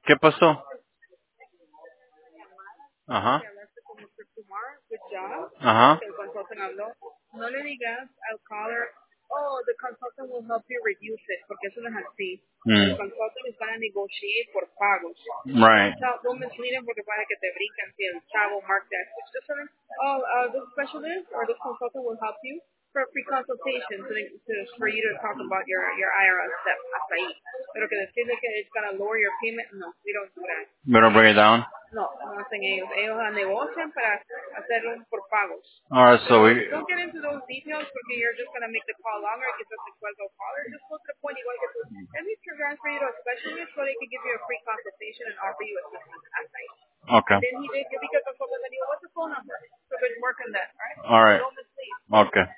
¿Qué pasó? Ajá. Que hablaste con Mr. Kumar, good job. Ajá. Que el consultant habló. No le digas al caller, oh, the consultant will help you reduce it, porque eso no es así. El Mm. consultant es para negotiate por pagos. Right. Don't mislead him porque para que te brincan si el chavo mark that. Just tell him, oh, this specialist or this consultant will help you for a free consultation for you to talk about your IRS step. Hasta ahí. Pero que decirle que it's gonna lower your payment, no, we don't do that. Better bring it down. No, no hacen ellos. Ellos negocian para hacerlo por pagos. Alright, so Pero we, don't get into those details porque you're just going to make the call longer y quizás después go caller. Just go to the point igual que tú. Let me transfer you to a specialist so they can give you a free consultation and offer you assistance at night. okay. And then he did, because the consultant said, what's the phone number? So good work on that, right? Alright. Don't mislead. Okay.